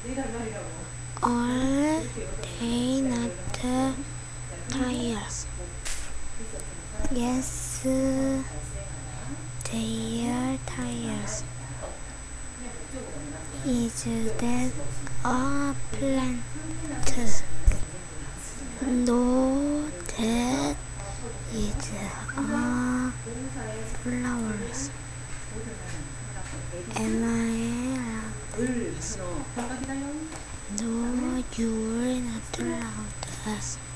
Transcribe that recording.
Are they not tired? Yes, they are tired. Is that a plant? No, that is a flower. Am I allowed? No, you're not allowed.